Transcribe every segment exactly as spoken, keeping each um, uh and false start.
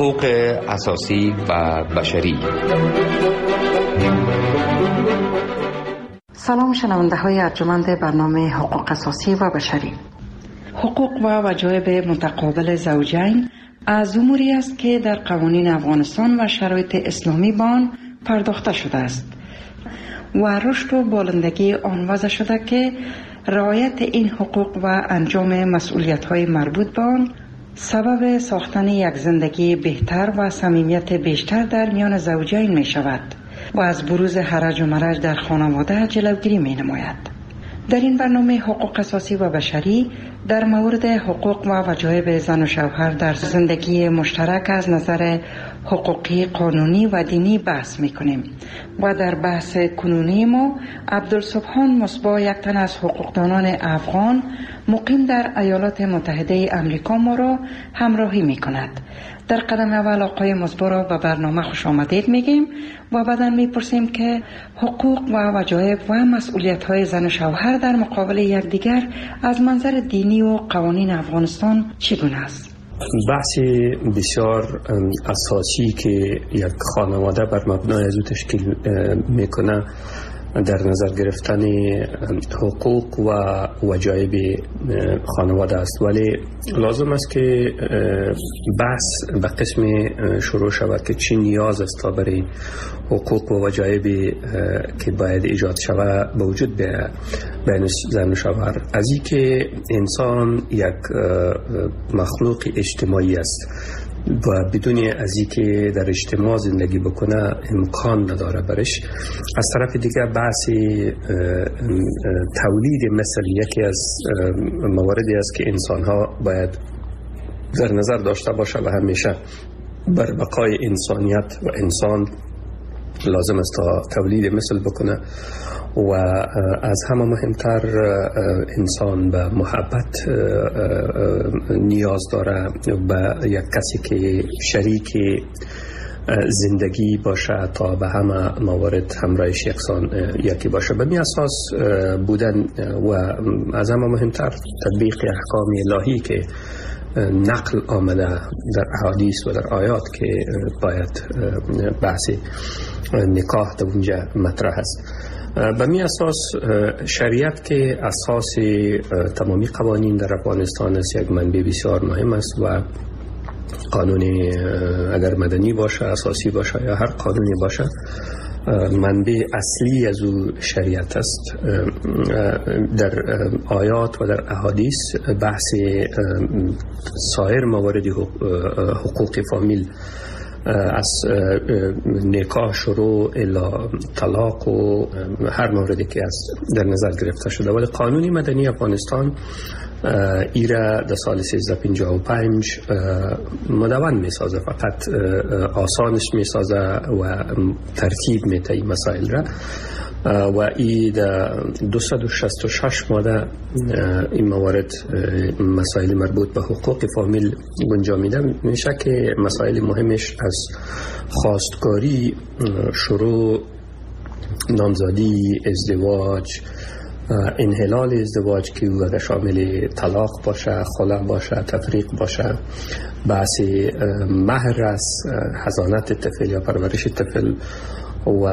حقوق اساسی و بشری. سلام شنونده های ارجمند برنامه حقوق اساسی و بشری. حقوق و وجایب متقابل زوجین از اموری است که در قوانین افغانستان و شرایط اسلامی به آن پرداخته شده است و رشد و بالندگی آن وضع شده که رعایت این حقوق و انجام مسئولیت‌های مربوط به آن سبب ساختن یک زندگی بهتر و صمیمیت بیشتر در میان زوجین می شود و از بروز هرج و مرج در خانواده جلوگیری می نماید. در این برنامه حقوق اساسی و بشری در مورد حقوق و وجایب زن و شوهر در زندگی مشترک از نظر حقوقی، قانونی و دینی بحث می کنیم و در بحث کنونی ما عبدالسبحان مصباح، یک تن از حقوقدانان افغان مقیم در ایالات متحده امریکا ما را همراهی می کند. در قدم اول آقای مصباح را به برنامه خوش آمدید میگیم و بعدا میپرسیم که حقوق و وجایب و مسئولیت های زن و شوهر در مقابل یکدیگر از منظر دینی و قوانین افغانستان چگونه است؟ بحث بسیار اساسی که یک خانواده بر مبنای از او تشکیل میکنه در نظر گرفتن حقوق و وجایب خانواده است، ولی لازم است که بحث به قسم شروع شود که چی نیاز است تا برای حقوق و وجایب که باید ایجاد شود به وجود بیاید بین زن و شوهر. از این که انسان یک مخلوق اجتماعی است و بدون از این که در اجتماع زندگی بکنه امکان نداره برش. از طرف دیگه بحث تولید مثل یکی از مواردی است که انسان ها باید در نظر داشته باشه و همیشه بر بقای انسانیت و انسان لازم است تا تولید مثل بکنه و از همه مهمتر انسان به محبت نیاز داره، به یک کسی که شریک زندگی باشه تا به همه موارد همراهش یکسان یکی باشه. به می اساس بودن و از همه مهمتر تطبیق احکام الهی که نقل آمده در احادیث و در آیات که باید بحث نکاح در اونجا مطرح است. به می اساس شریعت که اساس تمامی قوانین در افغانستان است یک منبع بسیار مهم است و قانون اگر مدنی باشه، اساسی باشه یا هر قانونی باشه، منبع اصلی از او شریعت است. در آیات و در احادیث بحث سایر موارد حقوق فامیل از نکاح شروع الی طلاق و هر موردی که از در نظر گرفته شده، ولی قانون مدنی افغانستان ایره در سال سیزده پنجاه و پنج مدون می سازه، فقط آسانش می سازه و ترتیب می ته مسائل را و ای در دویست و شصت و شش ماده این موارد مسائل مربوط به حقوق فامیل گنجا میده. میشه که مسائل مهمش از خواستگاری شروع، نامزدی، ازدواج، انحلال ازدواج که او شامل طلاق باشه، خلع باشه، تفریق باشه، بحث مهر است، حضانت طفل یا پرورش طفل و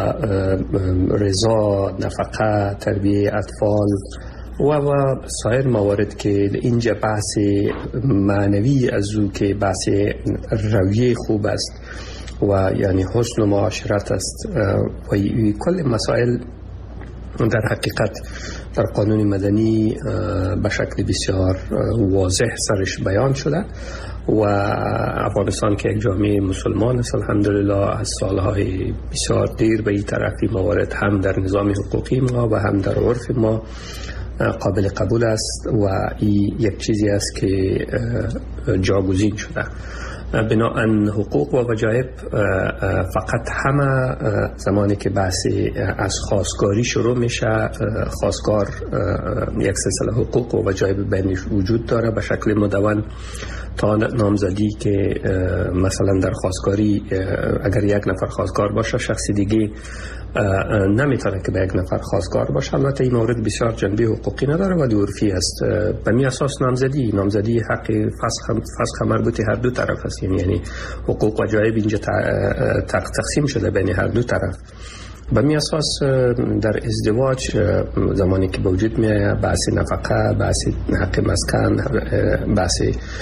رضا، نفقه، تربیه اطفال و و سایر موارد که اینجا بحث معنوی از او که بحث رویه خوب است و یعنی حسن و معاشرت است و کل مسائل در حقیقت در قانون مدنی به شکل بسیار واضح سرش بیان شده و افغانستان که یک جامعه مسلمان است الحمدلله از سالهای بسیار دیر به این طرفی موارد هم در نظام حقوقی ما و هم در عرف ما قابل قبول است و این یک چیزی است که جاگزین شده. بنابراین حقوق و وجایب فقط همه زمانی که بحث از خواستگاری شروع میشه، خواستگار یک سلسله حقوق و وجایب بینش وجود داره به شکل مدون تا نامزدی که مثلا در خواستگاری اگر یک نفر خواستگار باشه شخصی دیگه نمیتونه که به یک نفر خواستگار باشه. البته این مورد بسیار جنبه حقوقی نداره ولی عرفی است. به می اساس نامزدی نامزدی حق فسخ فسخ مربوط هر دو طرف است، یعنی یعنی حقوق و جایب اینجا تقسیم شده بین هر دو طرف. به می اساس در ازدواج زمانی که به وجود میاد بحث نفقه، بحث حق مسکن، بحث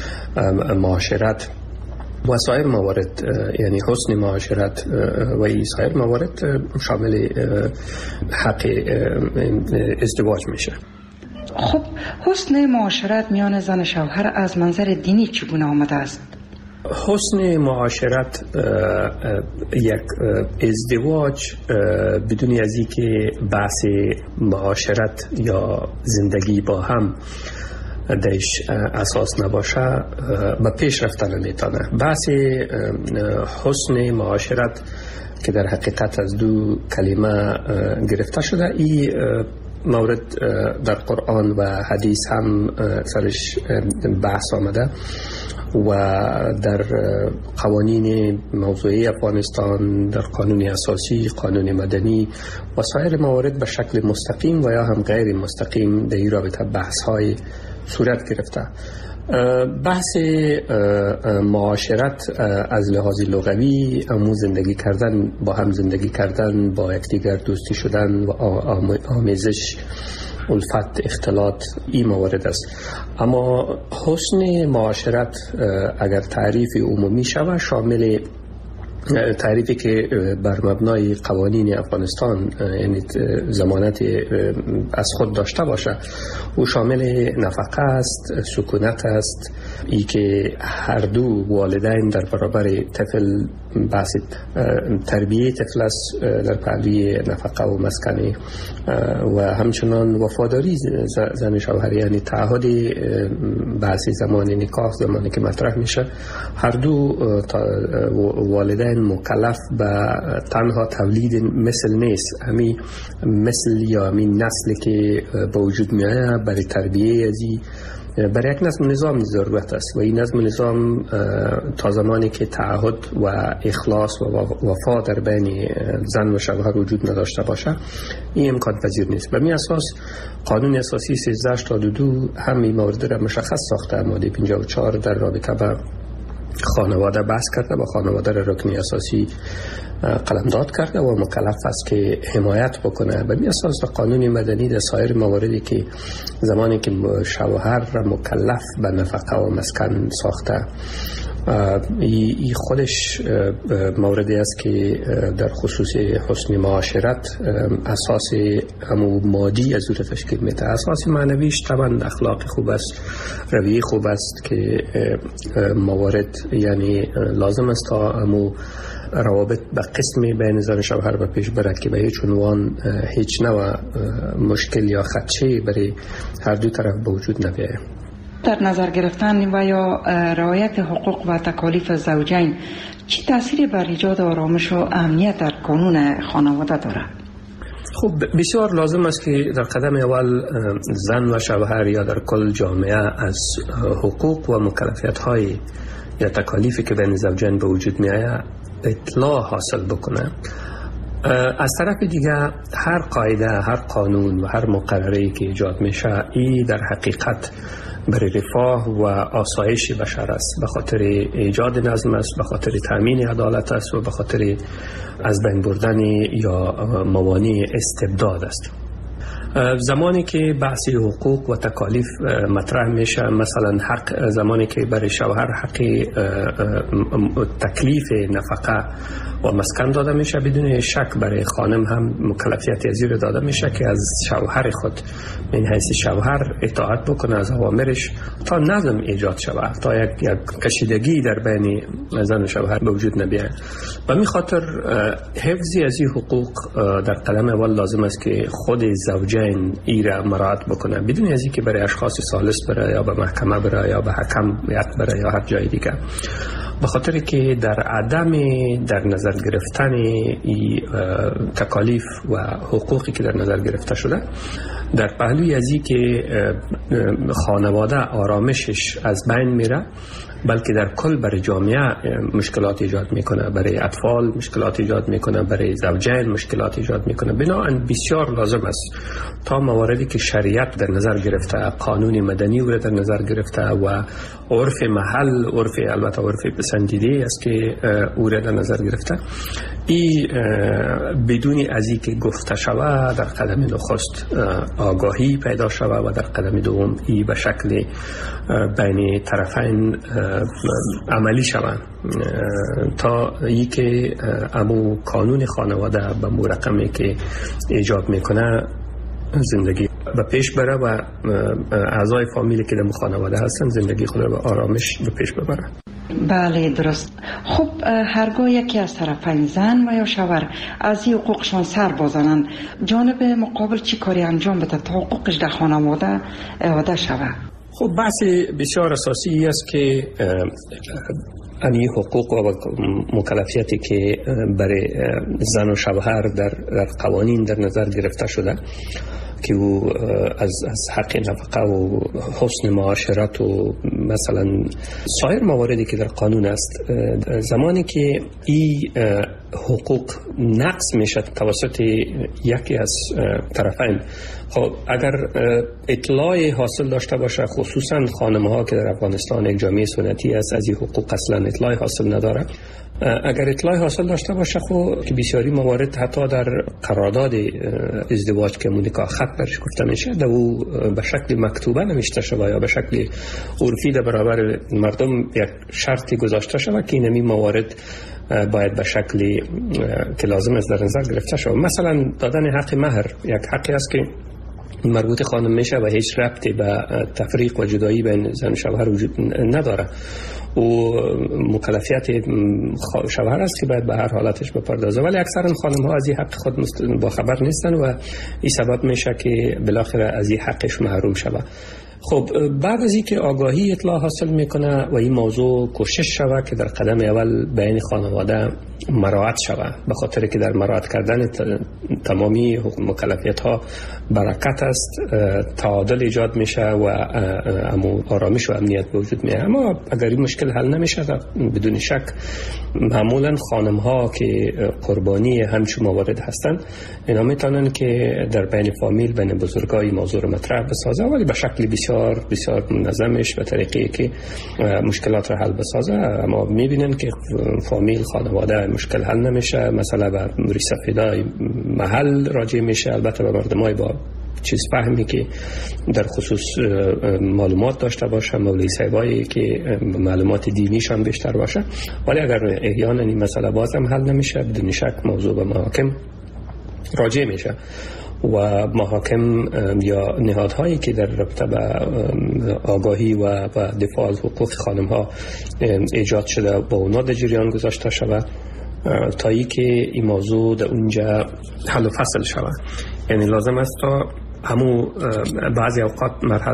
معاشرت و سایر موارد، یعنی حسن معاشرت و این سایر موارد شامل حق ازدواج میشه. خب حسن معاشرت میان زن و شوهر از منظر دینی چگونه آمده است؟ حسن معاشرت یک ازدواج بدون از اینکه بحث معاشرت یا زندگی با هم درش اساس نباشه به پیش رفتن نمیتونه. بحث حسن معاشرت که در حقیقت از دو کلمه گرفته شده، این مورد در قرآن و حدیث هم سرش بحث آمده و در قوانین موضوعی افغانستان، در قانون اساسی، قانون مدنی و سایر موارد به شکل مستقیم و یا هم غیر مستقیم در این رابطه بحث های صورت گرفته. بحث معاشرت از لحاظ لغوی امو زندگی کردن، با هم زندگی کردن، با یکدیگر دوستی شدن و آمیزش، الفت، اختلاط، این موارد است. اما حسن معاشرت اگر تعریف عمومی شود، شامل تعریفی که بر مبنای قوانین افغانستان یعنی ضمانت از خود داشته باشه، او شامل نفقه است، سکونت است، ای که هر دو والدین در برابر طفل بحث تربیه طفل است در پهلوی نفقه و مسکن و همچنان وفاداری زن شوهر، یعنی تعهد بحث زمان نکاح زمانی که مطرح میشه، هر دو والدین مکلف به تنها تولید مثل نیست، همین مثل یا همین نسلی که به وجود میایه برای تربیه ازی برای یک نظم نظام ضرورت است و این نظم نظام تا زمانی که تعهد و اخلاص و وفا در بین زن و شوهر وجود نداشته باشه این امکان پذیر نیست. به می اساس قانون اساسی سیزده هشتاد و دو هم این مورد را مشخص ساخته. ماده پنجاه و چهار در رابطه با خانواده بحث کرده و خانواده را رکن اساسی قلمداد کرده و مکلف است که حمایت بکنه. به اساس قانون مدنی در سایر مواردی که زمانی که شوهر را مکلف به نفقه و مسکن ساخته، این خودش موردی است که در خصوص حسن معاشرت اساس همو مادی از او تشکیل میده. اساس معنویش طبعا اخلاق خوب است، رویه خوب است که موارد یعنی لازم است تا همو روابط به قسمی بین زن و شوهر به پیش برد که به هیچ عنوان هیچ نوع مشکل یا خدشه برای هر دو طرف به وجود نبیاید. در نظر گرفتن و یا رعایت حقوق و تکالیف زوجین چه تأثیری بر ایجاد آرامش و امنیت در قانون خانواده دارد؟ خب بسیار لازم است که در قدم اول زن و شوهر یا در کل جامعه از حقوق و مکلفیت های یا تکالیفی که بین زوجین به وجود می آید اطلاع حاصل بکنه. از طرف دیگه هر قاعده، هر قانون و هر مقرری که ایجاد میشه این در حقیقت برای رفاه و آسایش بشر است، به خاطر ایجاد نظم است، به خاطر تامین عدالت است و به خاطر از بین بردن یا موانع استبداد است. زمانی که بحث حقوق و تکالیف مطرح میشه، مثلا حق زمانی که برای شوهر حق تکلیف نفقه و مسکن داده میشه، بدون شک برای خانم هم مکلفیت ازیر داده میشه که از شوهر خود من حیث شوهر اطاعت بکنه از اوامرش تا نظم ایجاد شود، تا یک, یک کشیدگی در بین زن و شوهر به وجود نبیاید. و می خاطر حفظی از این حقوق در قدم اول لازم است که خود زوجین ایره مراعات بکنه، بدون از اینکه برای اشخاص ثالث بره یا به محکمه بره یا به حکم بره یا هر جای دیگه، به خاطر که در عدم در نظر گرفتن ای تکالیف و حقوقی که در نظر گرفته شده در پهلوی ازی که خانواده آرامشش از بین میره، بلکه در کل برای جامعه مشکلات ایجاد میکنه، برای اطفال مشکلات ایجاد میکنه، برای زوجین مشکلات ایجاد میکنه. بنابراین بسیار لازم است تا مواردی که شریعت در نظر گرفته، قانون مدنی او در نظر گرفته و عرف محل، عرف البته عرف پسندیده است که او در نظر گرفته، ای بدون از این که گفته شود در قدم نخست آگاهی پیدا شود و در قدم دوم ای به شکل بین طرفین عملی شود تا ای که امو قانون خانواده به مو رقمی که ایجاد میکنه زندگی به پیش بره و اعضای فامیلی که در خانواده هستن زندگی خود رو به آرامش به پیش ببره. بله درست. خب هرگاه یکی از طرفین زن و یا شوهر از این حقوقشان سر بازنند، جانب مقابل چی کاری انجام بده تا حقوقش در خانواده اعاده شود؟ خب بحث بسیار اساسی است که این حقوق و مکلفیتی که برای زن و شوهر در, در قوانین در نظر گرفته شده که او از, از حق نفقه و حسن معاشرت و مثلا سایر مواردی که در قانون است، زمانی که این حقوق نقض میشه توسط یکی از طرفین، خب اگر اطلاع حاصل داشته باشه، خصوصا خانم ها که در افغانستان یک جامعه سنتی است از این حقوق اصلا اطلاع حاصل نداره، اگر اطلاع حاصل داشته باشه خب که بسیاری موارد حتی در قرارداد ازدواج که مونیکا خط برش گفته میشه در او به شکل مکتوبه نمیشته شده یا به شکل عرفی در برابر مردم یک شرطی گذاشته شده که این موارد باید به شکلی که لازم است در نظر گرفته شود. مثلا دادن حق مهر یک حقی است که مربوط خانم میشه و هیچ ربطی به تفریق و جدایی بین زن و شوهر وجود نداره و مکلفیت شوهر است که باید به هر حالتش بپردازه، ولی اکثرا خانم ها از این حق خود با خبر نیستن و این سبب میشه که بالاخره از این حقش محروم شود. خب بعد از اینکه آگاهی اطلاع حاصل میکنه و این موضوع کوشش شود که در قدم اول بین خانواده مراعات شود، به خاطر که در مراعات کردن تمامی مکلفیت ها برکت است، تعادل ایجاد میشه و آرامش و امنیت به وجود میاد. اما اگر این مشکل حل نمیشه بدون شک معمولا خانم ها که قربانی همچون موارد هستند اینا میتونن که در بین فامیل بین بزرگای موضوع رو مطرح بسازه، ولی به شکل بسیار بسیار منظمش به طریقی که مشکلات رو حل بسازه. اما میبینن که فامیل خانواده مشکل حل نمیشه، مثلا به موری سفیدای محل راجع میشه، البته به مردمای با چیز فهمی که در خصوص معلومات داشته باشه، مولوی صاحبایی که معلومات دینیشان بیشتر باشه، ولی اگر احیانا این مسئله بازم حل نمیشه بدون شک موضوع به محاکم راجع میشه و محاکم یا نهادهایی که در رابطه به آگاهی و دفاع از حقوق خانم ها ایجاد شده با اونا در جریان گذاشته شود تا ای که این موضوع در اونجا حل و فصل شود. یعنی لازم است تا همو بعضی اوقات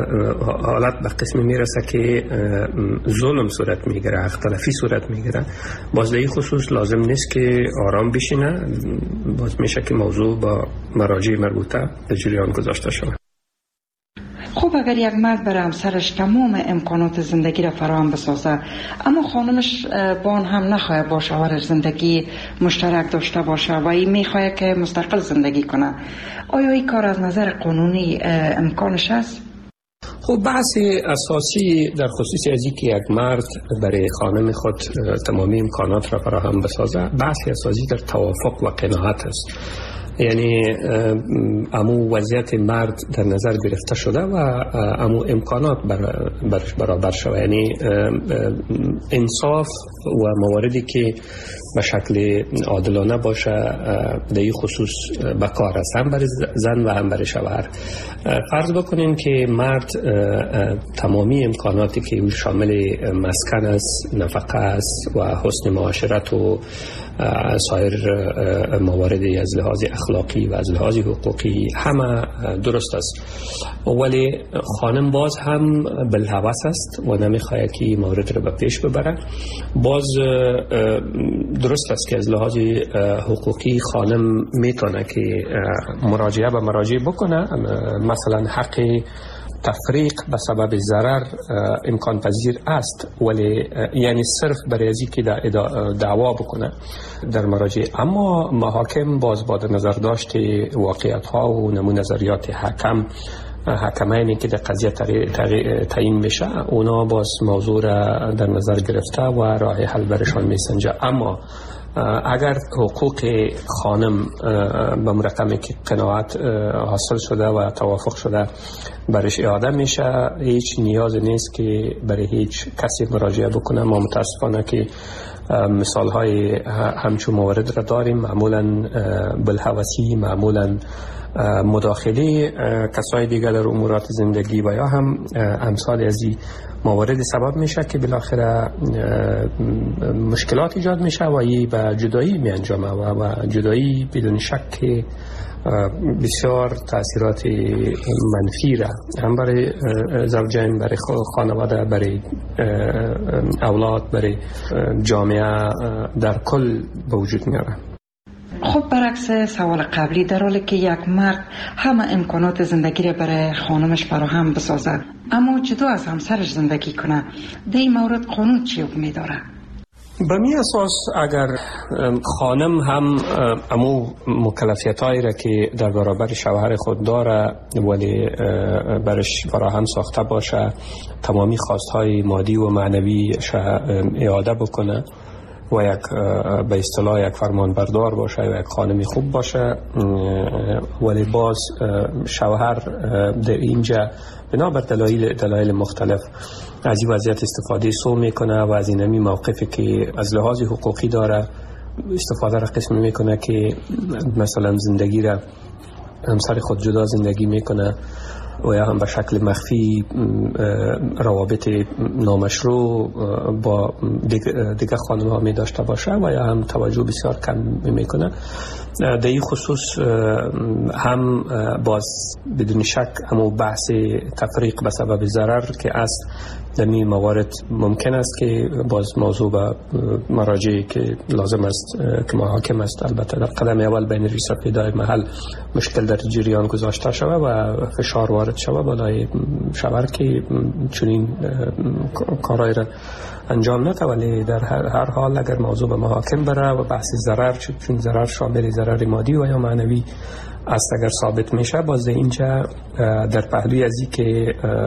حالت به قسم میرسه که ظلم صورت میگیره، حق تلفی صورت میگیره، باز در این خصوص لازم نیست که آرام بشینه، باز میشه که موضوع با مراجع مربوطه در جریان گذاشته شود. خب اگر یک مرد برای همسرش تمام امکانات زندگی را فراهم بسازه اما خانمش با آن هم نخواهد با شوهرش زندگی مشترک داشته باشه و این میخواهد که مستقل زندگی کنه، آیا این کار از نظر قانونی امکانش است؟ خب بحث اساسی در خصوص از اینکه یک مرد برای خانم خود تمامی امکانات را فراهم بسازه، بحث اساسی در توافق و قناعت است. یعنی امو وضعیت مرد در نظر گرفته شده و امو امکانات بر برش برابر شده، یعنی انصاف و مواردی که به شکل عادلانه باشه در این خصوص به کار است، هم برای زن و هم برای شوهر. فرض بکنیم که مرد تمامی امکاناتی که شامل مسکن است، نفقه است و حسن معاشرت و سایر مواردی از لحاظ اخلاقی و از لحاظ حقوقی همه درست است، ولی خانم باز هم بالهوس است و نمیخواهد که مورد را به پیش ببره. باز درست است که از لحاظ حقوقی خانم میتونه که مراجعه به مراجع بکنه، مثلا حق تفریق به سبب ضرر امکان پذیر است، ولی یعنی صرف برای ازی که دعوا بکنه در مراجع. اما محاکم باز با نظر داشت واقعیت ها و نمون نظریات حکم حکمینی که در قضیه تعیین میشه، اونا باز موضوع را در نظر گرفته و راه حل برشان میسنجه. اما اگر حقوق خانم به مرقمی که قناعت حاصل شده و توافق شده برش اعاده میشه، هیچ نیاز نیست که برای هیچ کسی مراجعه بکنه. ما متاسفانه که مثال های همچون موارد را داریم، معمولا بالهوسی، معمولا مداخله کسای دیگر در امورات زندگی و یا هم امثال از این موارد سبب میشه که بالاخره مشکلات ایجاد میشه و این به جدایی می انجامه و, و جدایی بدون شک بسیار تاثیرات منفی را هم برای زوجین، برای خانواده، برای اولاد، برای جامعه در کل به وجود میاره. خب برعکس سوال قبلی، در حالی که یک مرد همه امکانات زندگی را برای خانمش فراهم بسازد اما جدا از همسرش زندگی کنه، در این مورد قانون چی حکمی داره؟ به می اساس اگر خانم هم امو مکلفیت هایی را که در برابر شوهر خود داره ولی برش فراهم ساخته باشه، تمامی خواست های مادی و معنوی اعاده بکنه و یک به اصطلاح یک فرمان بردار باشه و یک خانمی خوب باشه، ولی باز شوهر در اینجا بنابر دلایل دلایل مختلف از این وضعیت استفاده سو میکنه و از این همی موقفی که از لحاظ حقوقی داره استفاده را قسمی میکنه که مثلا زندگی را همسر خود جدا زندگی میکنه و یا هم به شکل مخفی روابط نامشروع با دیگه خانم ها می داشته باشه و یا هم توجه بسیار کم می کنه. در این خصوص هم باز بدون شک همو بحث تفریق به سبب ضرر که است، در این موارد ممکن است که باز موضوع به مراجعی که لازم است که محاکم است البته در قدم اول بین ریس فیدای محل مشکل در جریان گذاشته شده و فشار وارد شده بالای شوهر که چنین کارهای را انجام نده، ولی در هر حال اگر موضوع به محاکم بره و بحث ضرر، چون ضرر شامل ضرر مادی و یا معنوی است، اگر ثابت میشه، باز اینجا در پهلوی ازی که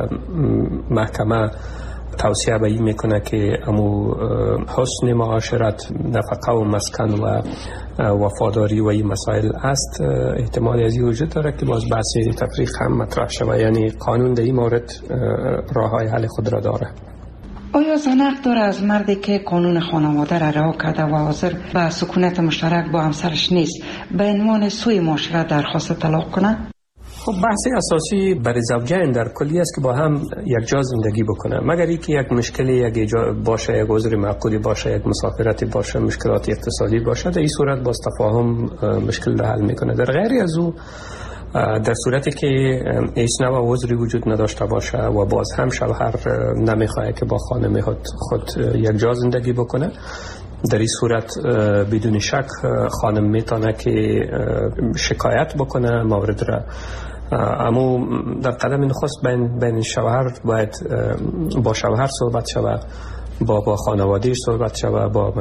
محکمه توصیه به این میکنه که امو حسن معاشرت، نفقه و مسکن و وفاداری و این مسائل است، احتمال ازی وجود داره که باز بحث تفریق هم مطرح شود. یعنی قانون در این مورد راه های حل خود را داره. آیا زن حق داره از مردی که قانون خانواده را رها کرده و حاضر به سکونت مشترک با همسرش نیست به عنوان سوی معاشرت درخواست طلاق کنه؟ خب بحث اساسی برای زوجین در کلی است که با هم یک جا زندگی بکنه، مگر اینکه یک مشکلی یک باشه، یک عذر معقولی باشه، یک مسافرتی باشه، مشکلات اقتصادی باشه، در این صورت باز تفاهم مشکل را حل میکنه. در غیر از او، در صورتی که هیچ نوع عذری وجود نداشته باشه و باز هم شوهر نمیخواد که با خانم خود, خود یک جا زندگی بکنه، در این صورت بدون شک خانم میتونه که شکایت بکنه مورد را. اما در قدم نخست بین, بین شوهر باید با شوهر صحبت شود، با با خانوادهش صحبت شود، با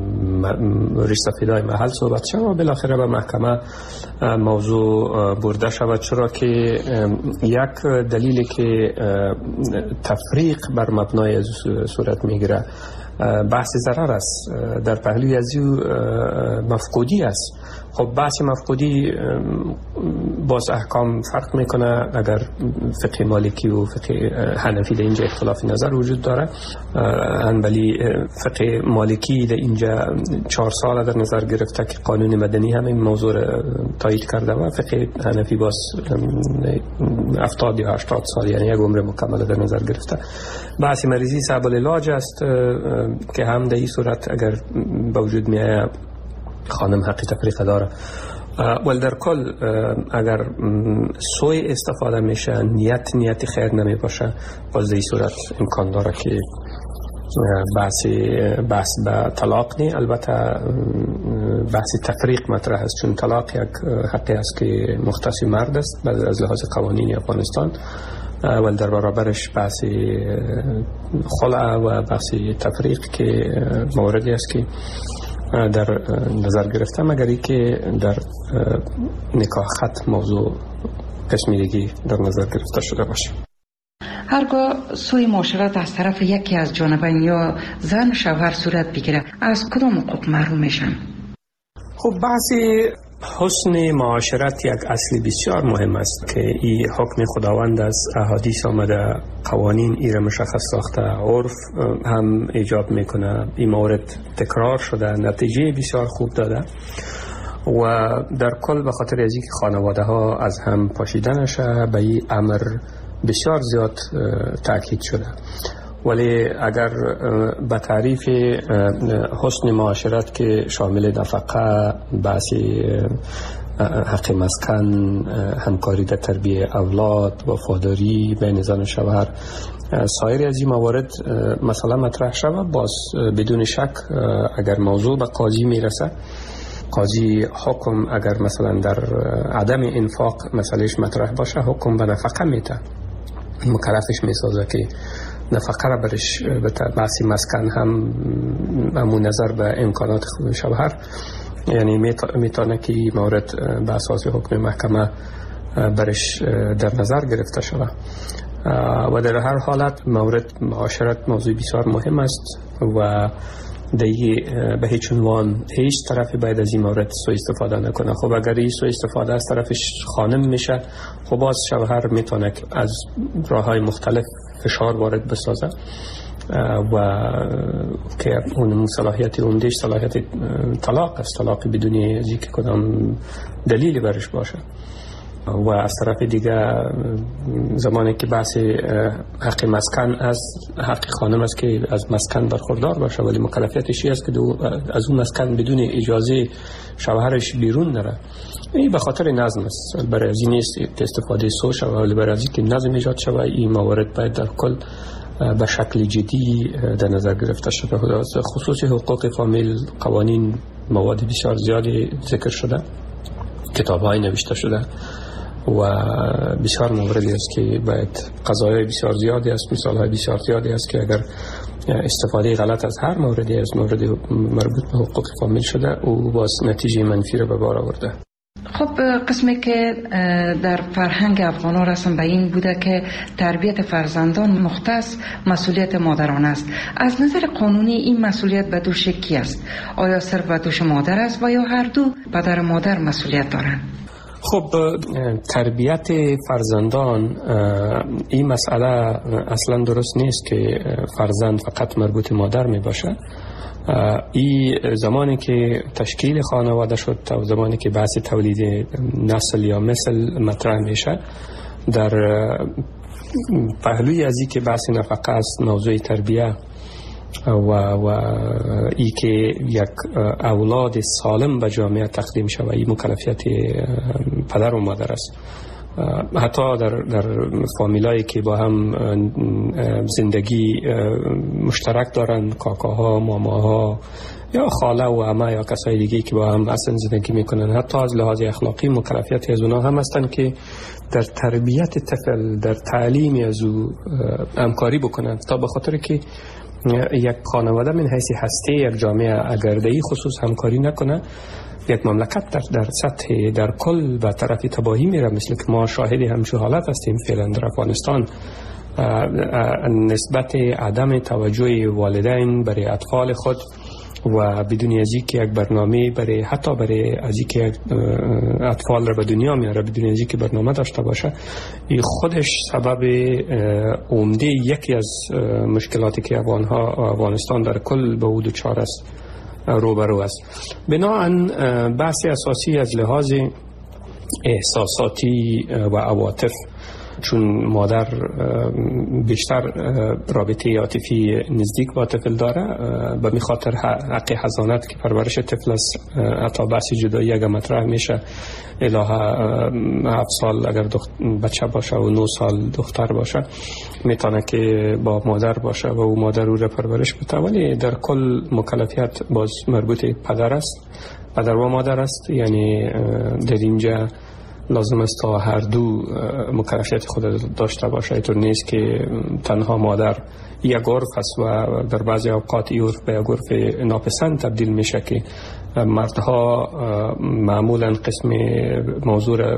رئیس فیدای محل صحبت شود و بالاخره به محکمه موضوع برده شود، چرا که یک دلیلی که تفریق بر مبنای صورت میگیره بحث ضرر است، در پهلوی از او مفقودی است. خب بحث مفقودی باز احکام فرق میکنه، اگر فقه مالکی و فقه حنفی در اینجا اختلاف نظر وجود داره، ولی فقه مالکی در اینجا چهار سال در نظر گرفته که قانون مدنی همین موضوع تایید کرده و فقه حنفی باز هفتاد یا هشتاد سال، یعنی یک عمر مکمل در نظر گرفته. بحث مریضی صعب العلاج است که هم در این صورت اگر به وجود میاد خانم حق تفریق داره، ولی در کل اگر سوی استفاده میشه، نیت نیت خیر نمی باشه، باز در این صورت امکان داره که بحث بحث به طلاق نی. البته بحث تفریق مطرح است، چون طلاق یک حقی است که مختص مرد است از لحاظ قوانین افغانستان، ولی در برابرش بحث خلع و بحث تفریق که موردی است که در نظر گرفته، مگر ای که در نکاح خط موضوع قسمی دیگی در نظر گرفته شده باشه. هرگاه سوی معاشرت از طرف یکی از جانبین یا زن و شوهر صورت بگیره، از کدام حقوق محروم میشن؟ خب بحث حسن معاشرت یک اصل بسیار مهم است که این حکم خداوند است، احادیث آمده، قوانین ای را مشخص ساخته، عرف هم ایجاب میکنه، این مورد تکرار شده، نتیجه بسیار خوب داده و در کل به خاطر از اینکه خانواده ها از هم پاشیده نشه به این امر بسیار زیاد تاکید شده. ولی اگر به تعریف حسن معاشرت که شامل نفقه، بحث حق مسکن، همکاری در تربیت اولاد، وفاداری بین زن و شوهر، سایر از این موارد مثلا مطرح شود، باز بدون شک اگر موضوع به قاضی میرسه، قاضی حکم اگر مثلا در عدم انفاق مسئلهش مطرح باشه، حکم به نفقه میده، مکلفش میسازه که نفقه را برش بحثی مسکن هم همون نظر به امکانات شوهر، یعنی میتونه که مورد به اساس حکم محکمه برش در نظر گرفته شده و در هر حالت مورد معاشرت موضوع بسیار مهم است و دیگه به هیچ عنوان هیچ طرفی باید از این مورد سوء استفاده نکنه. خب اگر این سوء استفاده از طرفش خانم میشه، خب باز شوهر میتونه از راههای مختلف فشار وارد بسازه و که اون صلاحیت عمدهش صلاحیت طلاق است، طلاق بدون از اینکه کدام دلیلی برش باشه. و از طرف دیگه زمانی که بحث حق مسکن از حق خانم است که از مسکن برخوردار باشه، ولی مکلفیتش است که از اون مسکن بدون اجازه شوهرش بیرون نره. این به خاطر نظم است، برای از این نیست استفاده سو شود، ولی برای از این که نظم ایجاد شود این موارد باید در کل به شکل جدی در نظر گرفته شده. خصوصی حقوق فامیل قوانین مواد بسیار زیادی ذکر شده، کتاب‌های نوشته شده و بسیار موردی است که باید قضایای بسیار زیادی است، مثال‌های بسیار زیادی است که اگر استفاده غلط از هر موردی از مورد مربوط به حقوق فامیل شده او باز نتیجه منفی را به بار آورده. خب قسمی که در فرهنگ افغان‌ها رسم به این بوده که تربیت فرزندان مختص مسئولیت مادران است. از نظر قانونی این مسئولیت به دوش کی است؟ آیا صرف به دوش مادر است و یا هر دو پدر و مادر مسئولیت دارند؟ خب تربیت فرزندان این مسئله اصلا درست نیست که فرزند فقط مربوط مادر می باشه. این زمانی که تشکیل خانواده شد تا زمانی که بحث تولید نسل یا مثل مطرح میشه، در پهلوی از این که بحث نفقه است، موضوع تربیه و و ای که یک اولاد سالم به جامعه تقدیم شود، این مکلفیت پدر و مادر است. حتی در در فامیلایی که با هم زندگی مشترک دارن، کاکاها، ماماها یا خاله و عمه یا کسای دیگه که با هم اصلا زندگی میکنن، حتی از لحاظ اخلاقی مکلفیتی از اونها هم هستن که در تربیت طفل، در تعلیم از او همکاری بکنن، تا به خاطر که یک خانواده من حیث هسته یک جامعه اگر در این خصوص همکاری نکنه، یک مملکت در در سطح در کل به طرف تباهی میره، مثل که ما شاهد همچون حالت هستیم فعلا در افغانستان. نسبت عدم توجه والدین برای اطفال خود و بدون از اینکه یک برنامه برای حتی برای از اینکه اطفال را به دنیا میاره بدون از اینکه برنامه داشته باشه، این خودش سبب عمده یکی از مشکلاتی که افغانها افغانستان در کل به او دچار است روبرو است. بنابراین بحث اساسی از لحاظ احساساتی و عواطف چون مادر بیشتر رابطه عاطفی نزدیک با طفل داره، به می خاطر حق حضانت که پرورش طفل است، حتی بحث جدایی اگر مطرح میشه الهه هفت سال اگر بچه باشه و نه سال دختر باشه میتونه که با مادر باشه و او مادر او را پرورش بده، ولی در کل مکلفیت باز مربوط پدر است، پدر و مادر است. یعنی در اینجا لازم است تا هر دو مکلفیت خود داشته باشه. اینطور نیست که تنها مادر یک عرف است و در بعضی اوقات این عرف به یک عرف ناپسند تبدیل میشه که مردها معمولا قسم موضوع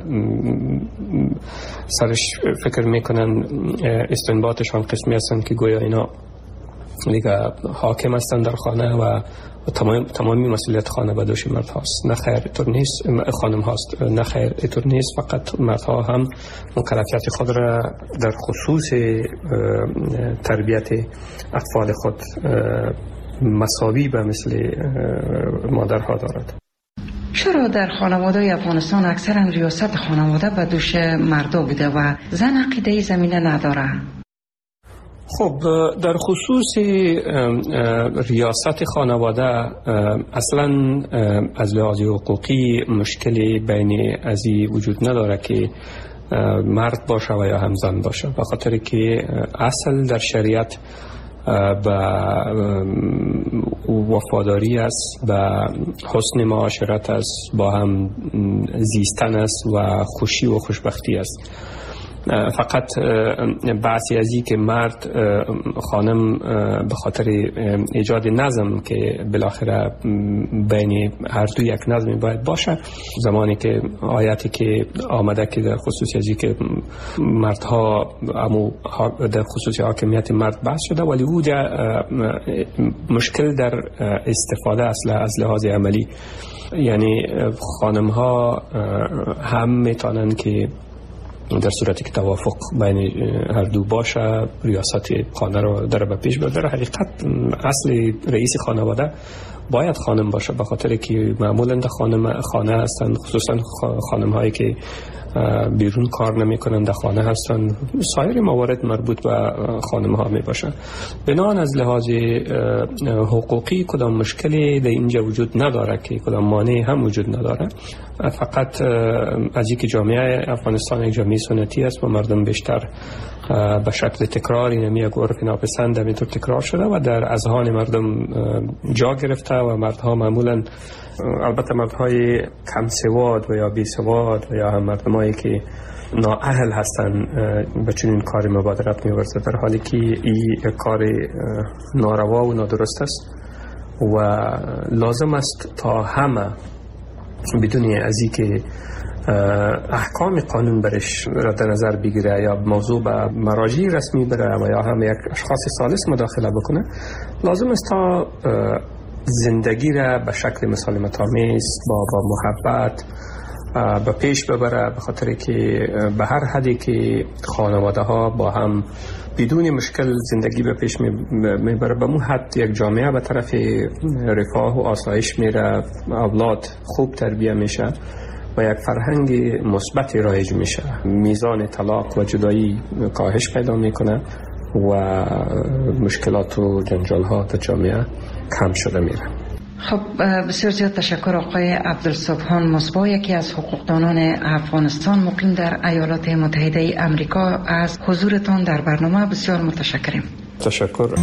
سرش فکر میکنن، استنباطشان قسمی هستند که گویا اینا دیگه حاکم هستن در خانه و تمام تمامی مسئولیت خانه به دوش مرد هاست. نه خیر، اینطور نیست. خانم هاست. نه خیر، اینطور نیست. فقط مردها هم مکلفیت خود را در خصوص تربیت اطفال خود مساوی به مثل مادرها دارد. چرا در خانواده افغانستان اکثرا ریاست خانواده به دوش مردا بوده و زن عقیده زمینه نداره؟ خب در خصوص ریاست خانواده اصلا از لحاظ حقوقی مشکلی بین ازی وجود نداره که مرد باشه و یا هم زن باشه، به خاطر که اصل در شریعت به وفاداری است، به حسن معاشرت است، با هم زیستن است و خوشی و خوشبختی است. فقط بحثی از این که مرد خانم به خاطر ایجاد نظم که بالاخره بین هر دو یک نظمی باید باشه، زمانی که آیاتی که آمده که در خصوص از این که مردها امو در خصوص حاکمیت مرد بحث شده، ولی او مشکل در استفاده است از لحاظ عملی. یعنی خانم ها هم میتونن که در صورتی که توافق بین هر دو باشه ریاست خانه رو در به پیش ببره. حقیقت اصل رئیس خانواده باید خانم باشه، به خاطر که معمولا در خانم خانه هستند، خصوصا خانم هایی که بیرون کار نمی کنند در خانه هستند. سایر موارد مربوط به خانم ها می باشه. بنابراین از لحاظ حقوقی کدام مشکلی در اینجا وجود نداره که کدام مانعی هم وجود نداره. فقط از اینکه جامعه افغانستان یک جامعه سنتی است و مردم بیشتر به شکل تکراری نمی یک عرف ناپسند همینطور تکرار شده و در اذهان مردم جا گرفته و مردها معمولا، البته مردهای کم سواد و یا بی سواد و یا هم مردمایی که نااهل هستن به چنین کاری مبادرت می‌ورزه، در حالی که این کار ناروا و نادرست است و لازم است تا همه بدون از این که احکام قانون برش را در نظر بگیره یا موضوع به مراجع رسمی بره و یا هم یک اشخاص ثالث مداخله بکنه، لازم است تا زندگی را به شکل مسالمت آمیز با با محبت به پیش ببره، به خاطر که به هر حدی که خانواده ها با هم بدون مشکل زندگی به پیش میبره، به مو حد یک جامعه به طرف رفاه و آسایش میره، اولاد خوب تربیه میشه و یک فرهنگ مثبت رایج میشه، میزان طلاق و جدایی کاهش پیدا میکنه و مشکلات و جنجال ها در جامعه کم شده میره. خب بسیار زیاد تشکر آقای عبدالسبحان مصباح، یکی از حقوقدانان افغانستان مقیم در ایالات متحده امریکا، از حضورتان در برنامه بسیار متشکریم. تشکر.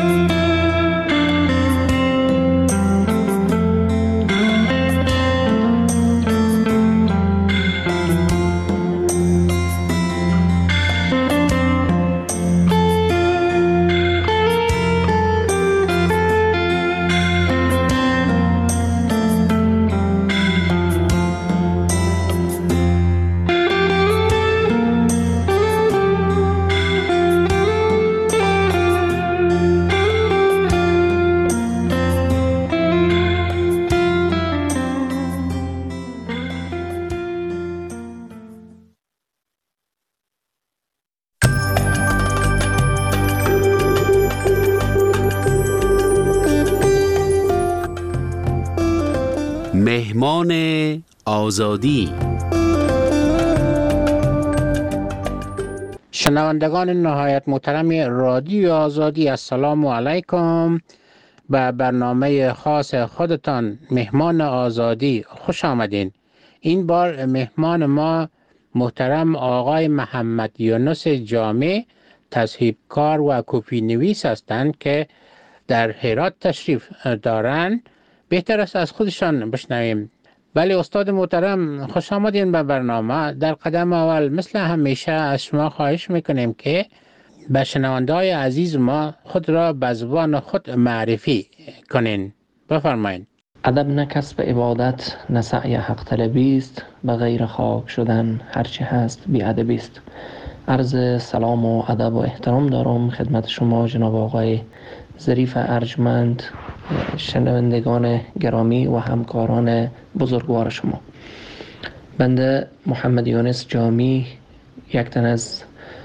مهمان آزادی. شنوندگان نهایت محترم رادیو آزادی، السلام علیکم. به برنامه خاص خودتان مهمان آزادی خوش آمدین. این بار مهمان ما محترم آقای محمد یونس جامی، تصحیحکار و کپی نویس هستند که در هرات تشریف دارند. بهتر است از خودشان بشنویم. بله استاد محترم، خوش آمدین به برنامه. در قدم اول مثل همیشه از شما خواهش میکنیم که به شنونده‌های عزیز ما خود را به زبان خود معرفی کنین. بفرمایید. ادب نه کسب عبادت، نه سعی حق طلبی است، به غیر خاک شدن هرچی هست بی ادبی است. عرض سلام و ادب و احترام دارم خدمت شما جناب آقای ظریف ارجمند، شنوندگان گرامی و همکاران بزرگوار شما. بنده محمد یونس جامی، یک تن از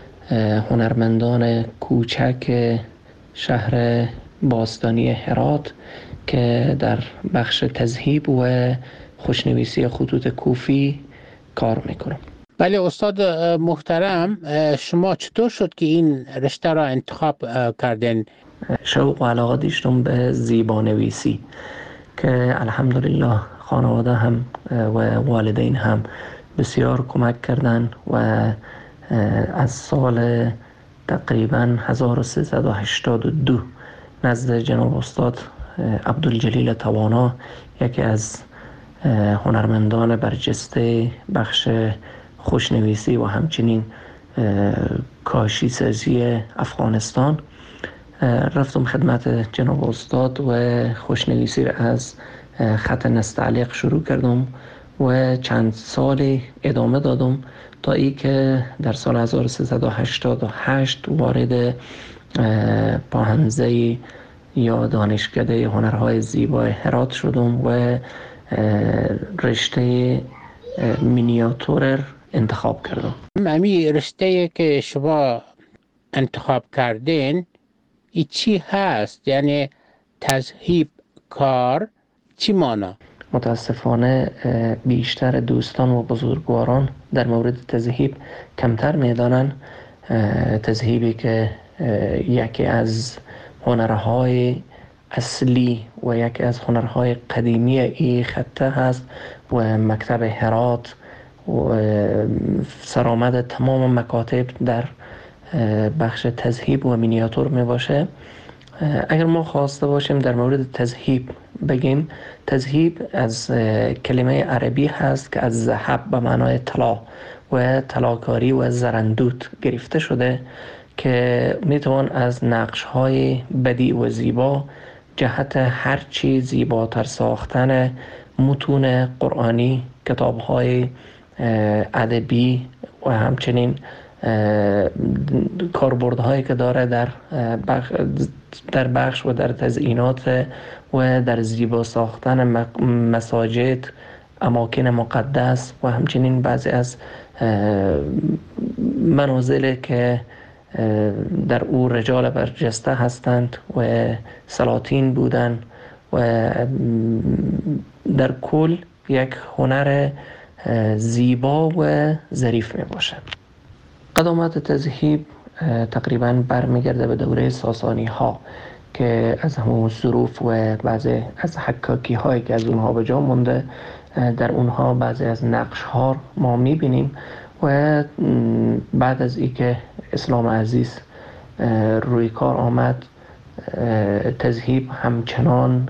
هنرمندان کوچک شهر باستانی هرات که در بخش تذهیب و خوشنویسی خطوط کوفی کار میکنم. بله استاد محترم، شما چطور شد که این رشته را انتخاب کردین؟ شوق و علاقه داشتم به زیبانویسی که الحمدلله خانواده هم و والدین هم بسیار کمک کردن و از سال تقریبا هزار و سیصد و هشتاد و دو نزد جناب استاد عبدالجلیل توانا، یکی از هنرمندان برجسته بخش خوشنویسی و همچنین کاشی سازی افغانستان، رفتم خدمت جناب استاد و خوشنویسی را از خط نستعلیق شروع کردم و چند سالی ادامه دادم تا ای که در سال هزار و سیصد و هشتاد و هشت وارد پاهنزه یا دانشکده هنرهای زیبای هرات شدم و رشته مینیاتور انتخاب کردم. امی رشته که شما انتخاب کردین ای چی هست؟ یعنی تذهیب کار چی مانا؟ متاسفانه بیشتر دوستان و بزرگواران در مورد تذهیب کمتر میدانن. تذهیبی که یکی از هنرهای اصلی و یکی از هنرهای قدیمی این خطه هست و مکتب هرات و سرآمد تمام مکاتب در بخش تذهیب و مینیاتور می باشه. اگر ما خواسته باشیم در مورد تذهیب بگیم، تذهیب از کلمه عربی هست که از ذهب به معنای طلا و طلاکاری و زرندوت گرفته شده که میتوان از نقش‌های بدیع و زیبا جهت هر چی زیباتر ساختن متون قرآنی، کتاب‌های ادبی و همچنین کاربردهایی که داره در بخش در بخش و در تزیینات و در زیبا ساختن مساجد، اماکن مقدس و همچنین بعضی از منازل که در او رجال برجسته هستند و سلاطین بودند و در کل یک هنر زیبا و ظریف می باشد. قدامت تذهیب تقریبا برمیگرده به دوره ساسانی ها که از همون ظروف و بعضی از حکاکی هایی که از اونها به جا مونده، در اونها بعضی از نقش ها ما میبینیم و بعد از ای که اسلام عزیز روی کار آمد، تذهیب همچنان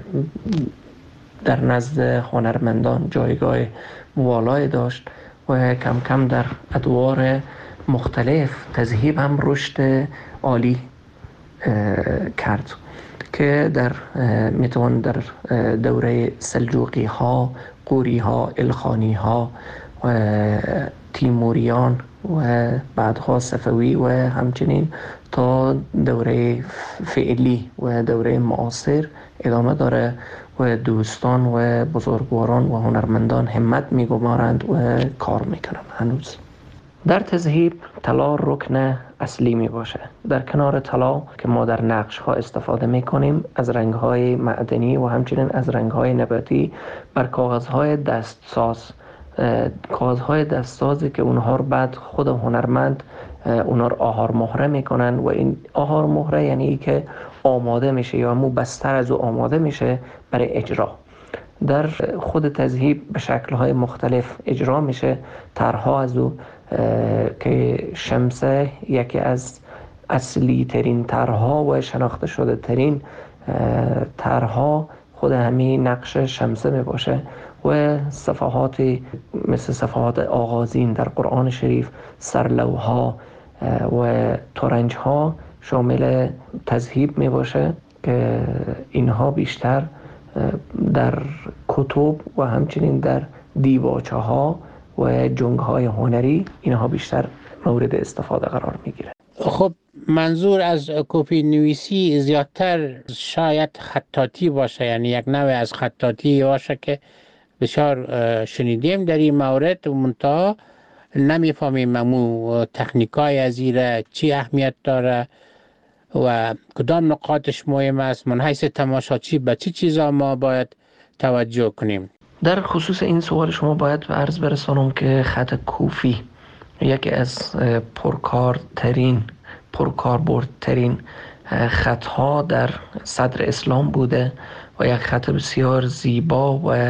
در نزد هنرمندان جایگاه والایی داشت و کم کم در ادوار مختلف تذهیب هم رشد عالی کرد که در میتوان در دوره سلجوقی ها، قوری ها، الخانی ها و تیموریان و بعدها صفوی و همچنین تا دوره فعلی و دوره معاصر ادامه داره و دوستان و بزرگواران و هنرمندان همت میگمارند و کار میکنند. هنوز در تذهیب طلا رکن اصلی می باشه. در کنار طلا که ما در نقش ها استفاده می کنیم، از رنگ های معدنی و همچنین از رنگ های نباتی بر کاغذ های دستساز، کاغذ های دستسازی که اونها رو بعد خود هنرمند اونا رو آهار مهره میکنن و این آهار مهره یعنی که آماده میشه یا مو بستر از او آماده میشه برای اجرا. در خود تذهیب به شکل‌های مختلف اجرا میشه. طرح‌ها از او که شمسه یکی از اصلی ترین طرح‌ها و شناخته شده ترین طرح‌ها خود همین نقش شمسه می باشه و صفحاتی مثل صفحات آغازین در قرآن شریف، سرلوها و ترنج‌ها شامل تذهیب می باشه که اینها بیشتر در کتب و همچنین در دیباچه ها و جنگ های هنری اینها بیشتر مورد استفاده قرار می گیره. خب منظور از کپی نویسی زیادتر شاید خطاطی باشه، یعنی یک نوع از خطاطی باشه که بسیار شنیدیم در این مورد، منتها نمیفهمیم ممو تکنیکای از ایره چی اهمیت داره و کدام نقاطش مهم است. من حیث تماشاچی به چی چیزا ما باید توجه کنیم؟ در خصوص این سوال شما باید به عرض برسانم که خط کوفی یکی از پرکارترین پرکاربردترین خطها در صدر اسلام بوده و یک خط بسیار زیبا و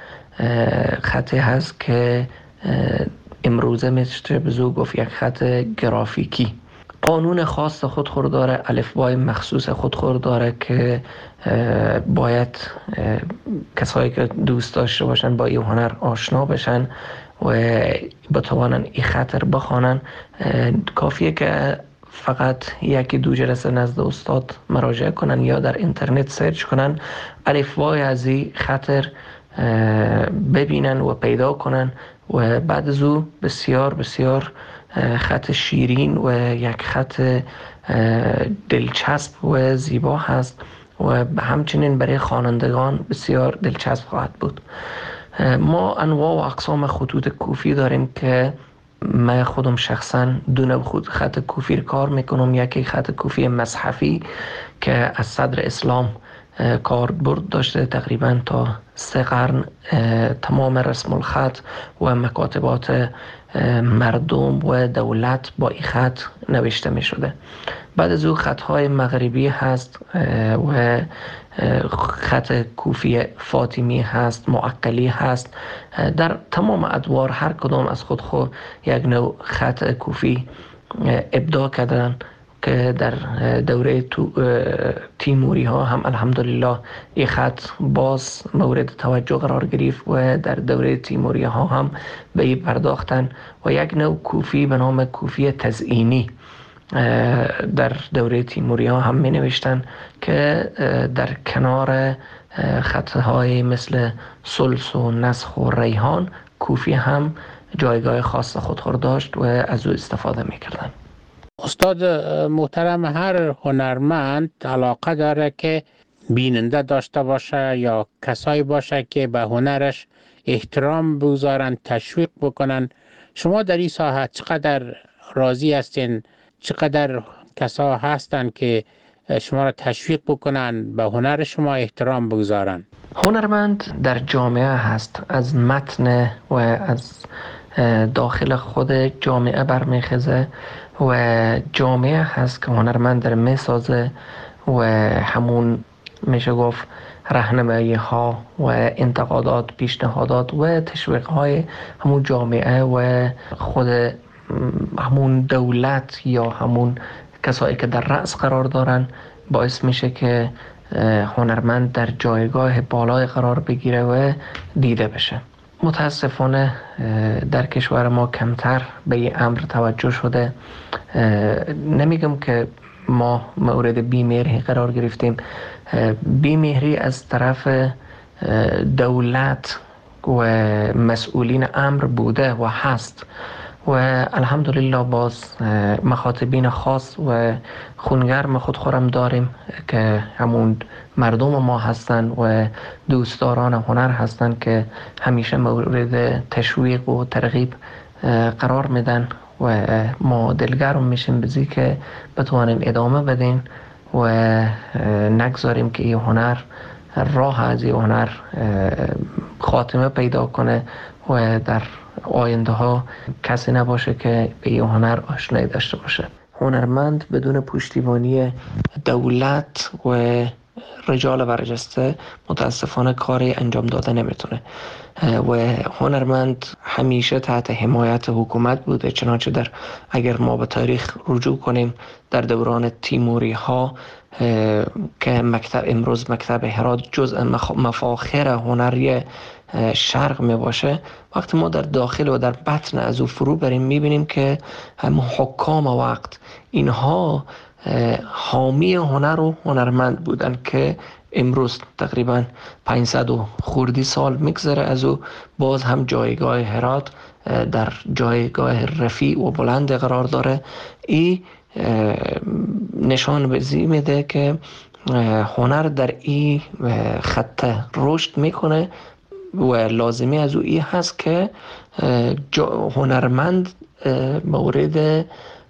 خطی هست که امروزه میشه بزو گفت یک خط گرافیکی. قانون خاص خود خود داره، الفبای مخصوص خود خود داره که باید کسایی که دوست داشته باشن با این هنر آشنا بشن و بتوانن این خط رو بخوانن. کافیه که فقط یکی دو جلسه نزد استاد مراجعه کنن یا در اینترنت سرچ کنن، الفبای از این خط ببینن و پیدا کنن و بعد از او بسیار بسیار خط شیرین و یک خط دلچسب و زیبا هست و همچنین برای خوانندگان بسیار دلچسب خواهد بود. ما انواع و اقسام خطوط کوفی داریم که من خودم شخصا دو نوع خود خط کوفی کار میکنم. یکی خط کوفی مصحفی که از صدر اسلام کاربرد داشته، تقریبا تا سه قرن تمام رسم الخط و مکاتبات مردم و دولت با این خط نوشته می شده. بعد از او خطهای مغربی هست و خط کوفی فاطمی هست، معقلی هست. در تمام ادوار هر کدام از خود خود یک نوع خط کوفی ابداع کردن که در دوره تیموری ها هم الحمدلله این خط باز مورد توجه قرار گرفت و در دوره تیموری ها هم به این پرداختن و یک نوع کوفی به نام کوفی تزئینی در دوره تیموری ها هم می نوشتن که در کنار خطهای مثل سلس و نسخ و ریحان کوفی هم جایگاه خاص خود داشت و از او استفاده می کردن. استاد محترم، هر هنرمند علاقه داره که بیننده داشته باشه یا کسایی باشه که به هنرش احترام بگذارن، تشویق بکنن. شما در این ساحه چقدر راضی هستین؟ چقدر کسا هستن که شما را تشویق بکنن، به هنر شما احترام بگذارن؟ هنرمند در جامعه هست، از متن و از داخل خود جامعه برمیخزه و جامعه هست که هنرمند در میسازه و همون میشه گفت راهنمایی ها و انتقادات، پیشنهادات و تشویق های همون جامعه و خود همون دولت یا همون کسایی که در رأس قرار دارن باعث میشه که هنرمند در جایگاه بالای قرار بگیره و دیده بشه. متاسفانه در کشور ما کمتر به این امر توجه شده. نمیگم که ما مورد بیمهری قرار گرفتیم، بیمهری از طرف دولت و مسئولین امر بوده و هست و الحمدلله باز مخاطبین خاص و خونگرم خود خورم داریم که همون مردم ما هستن و دوستداران هنر هستن که همیشه مورد تشویق و ترغیب قرار میدن و ما دلگرم میشیم بزی که بتوانیم ادامه بدیم و نگذاریم که این هنر راه از این هنر خاتمه پیدا کنه و در آینده ها کسی نباشه که به این هنر آشنایی داشته باشه. هنرمند بدون پشتیبانی دولت و رجال برجسته متاسفانه کاری انجام داده نمیتونه و هنرمند همیشه تحت حمایت حکومت بوده. چنانچه در اگر ما به تاریخ رجوع کنیم در دوران تیموری ها که مکتب امروز مکتب هرات جزء مفاخر هنری شرق می باشه، وقتی ما در داخل و در بطن از او فرو بریم میبینیم که هم حکام وقت اینها حامی هنر و هنرمند بودن که امروز تقریبا پانصد و خوردی سال میگذره از او باز هم جایگاه هرات در جایگاه رفیع و بلند قرار داره. این نشان بزی میده که هنر در این خط رشد میکنه و لازمی از او این هست که هنرمند مورد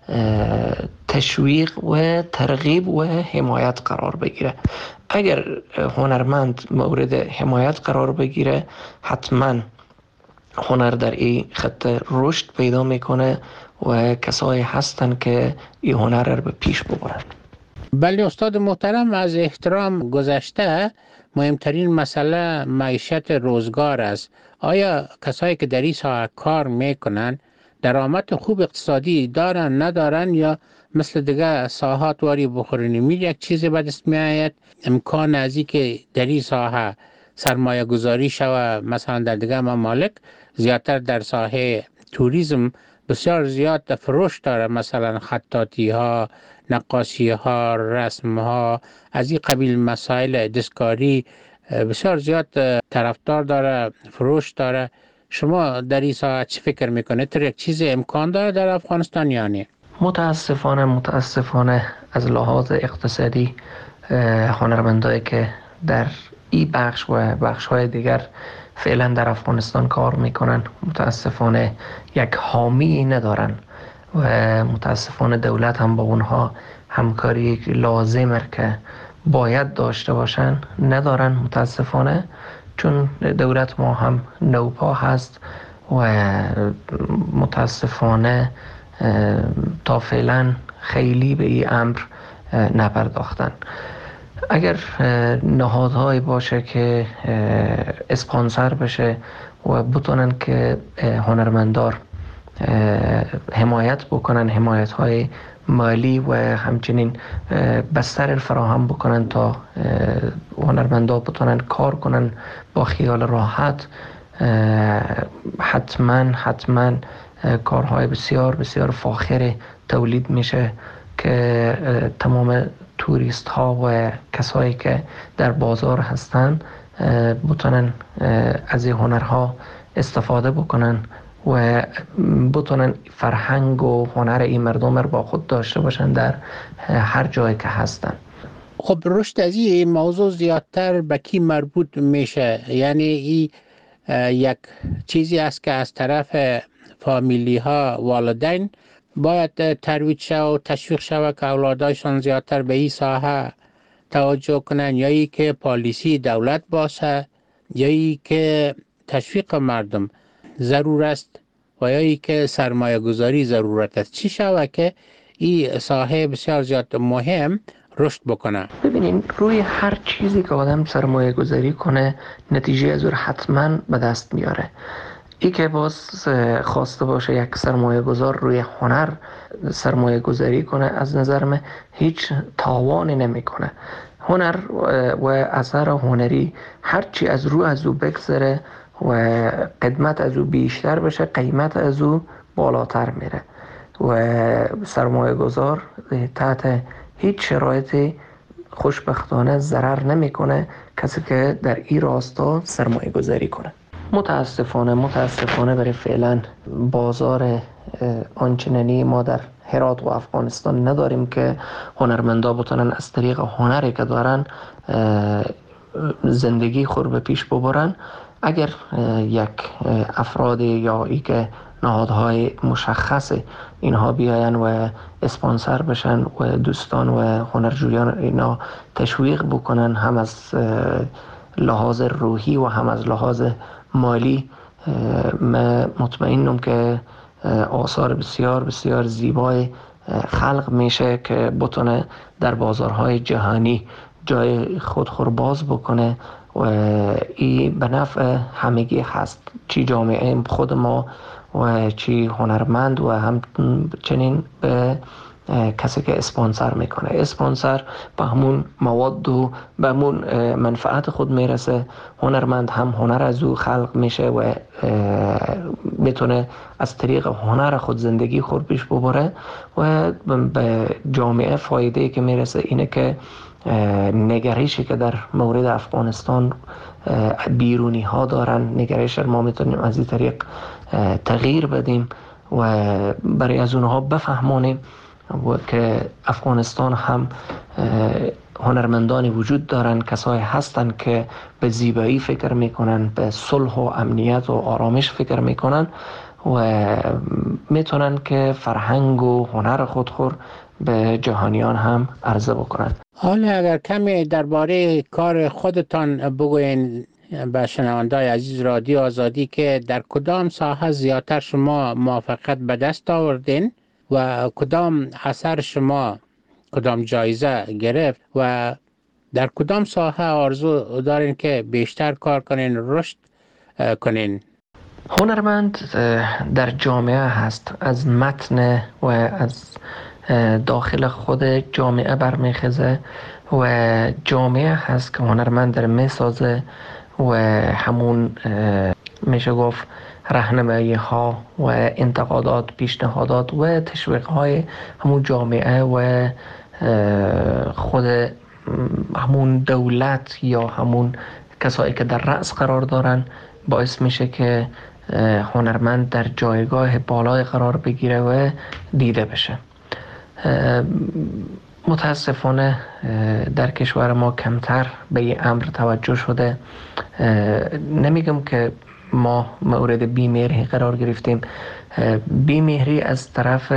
تشویق و ترغیب و حمایت قرار بگیره. اگر هنرمند مورد حمایت قرار بگیره حتما هنر در این خط رشد پیدا میکنه و کسایی هستن که این هنر رو به پیش ببرن. بله استاد محترم، از احترام گذشته مهمترین مسئله معیشت روزگار است. آیا کسایی که در این ساحه کار میکنن درآمد خوب اقتصادی دارن ندارن، یا مثل دیگه ساحات واری بخورنی می یک چیزی به دست می آید؟ امکان از این که در این ساحه سرمایه گذاری شوه مثلا در دیگه ممالک زیادتر در ساحه توریسم بسیار زیاد فروش داره، مثلا خطاطی ها، نقاشی ها، رسم ها، از این قبیل مسائل دستکاری بسیار زیاد طرفدار داره، فروش داره. شما در این ساعت چی فکر میکنه؟ تر یک چیز امکان داره در افغانستان یا نه؟ متاسفانه متاسفانه از لحاظ اقتصادی هنرمندایی که در این بخش و بخش های دیگر فعلا در افغانستان کار میکنن متاسفانه یک حامی ندارن و متاسفانه دولت هم با اونها همکاری لازمه که باید داشته باشن ندارن متاسفانه، چون دولت ما هم نوپا هست و متاسفانه تا فعلا خیلی به این امر نپرداختن. اگر نهادهایی باشه که اسپانسر بشه و بتونن که هنرمندار حمایت بکنن، حمایت های مالی و همچنین بستر فراهم بکنن تا هنرمندا بتونن کار کنن با خیال راحت، حتما حتما کارهای بسیار بسیار فاخر تولید میشه که تمام توریست ها و کسایی که در بازار هستن بتونن از این هنرها استفاده بکنن و بتونن فرهنگ و هنر این مردم رو با خود داشته باشن در هر جایی که هستن. خب رشد از این موضوع زیادتر به کی مربوط میشه؟ یعنی این یک چیزی است که از طرف فامیلی ها، والدین باید ترویج شود و تشویق شود که اولادایشان زیادتر به این ساحه توجه کنن، یا ای که پالیسی دولت باشه، یا ای که تشویق مردم ضرور است، و یا ای که سرمایه گذاری ضرورت است؟ چی شود که این ساحه بسیار زیاد مهم رشد بکنه؟ ببینین روی هر چیزی که آدم سرمایه گذاری کنه نتیجه از اون حتما به دست میاره. ای که باز خواسته باشه یک سرمایه گذار روی هنر سرمایه گذاری کنه از نظر من هیچ تاوانی نمی کنه. هنر و اثر هنری هرچی از رو از او بگذره و قدمت از او بیشتر بشه قیمت از او بالاتر میره و سرمایه گذار تحت هیچ شرایطی خوشبختانه ضرر نمیکنه کسی که در این راستا سرمایه گذاری کنه. متاسفانه متاسفانه برای فعلا بازار آنچنانی ما در هرات و افغانستان نداریم که هنرمندا بتونن از طریق هنری که دارن زندگی خود به پیش ببرن. اگر یک افرادی یا ای که نهادهای مشخص اینها بیاین و اسپانسر بشن و دوستان و هنرجویان اینا تشویق بکنن، هم از لحاظ روحی و هم از لحاظ مالی من مطمئنم که آثار بسیار بسیار زیبای خلق میشه که بتونه در بازارهای جهانی جای خودخور باز بکنه و این به نفع همگی هست، چی جامعه خود ما و چی هنرمند و همچنین به کسی که اسپانسر میکنه. اسپانسر به همون مواد و به همون منفعت خود میرسه، هنرمند هم هنر از او خلق میشه و میتونه از طریق هنر خود زندگی خود پیش ببره و به جامعه فایده که میرسه اینه که نگرشی که در مورد افغانستان بیرونی ها دارن، نگرش ما میتونیم از این طریق تغییر بدیم و برای از اونها بفهمونیم و که افغانستان هم هنرمندانی وجود دارن، کسایی هستن که به زیبایی فکر میکنن، به صلح و امنیت و آرامش فکر میکنن و میتونن که فرهنگ و هنر خودخور به جهانیان هم عرضه بکنن. حالا اگر کمی درباره کار خودتان بگوین به شنونده‌های عزیز رادیو آزادی که در کدام ساحه زیادتر شما موفقیت به دست آوردین و کدام اثر شما کدام جایزه گرفت و در کدام ساحه آرزو دارین که بیشتر کار کنین، رشد کنین؟ هنرمند در جامعه هست، از متن و از داخل خود جامعه برمیخیزه و جامعه هست که هنرمند در میسازه و همون میشه گفت راهنمایی ها و انتقادات، پیشنهادات و تشویق های همون جامعه و خود همون دولت یا همون کسایی که در رأس قرار دارن باعث میشه که هنرمند در جایگاه بالای قرار بگیره و دیده بشه. متاسفانه در کشور ما کمتر به این امر توجه شده. نمیگم که ما مورد بیمهری قرار گرفتیم، بیمهری از طرف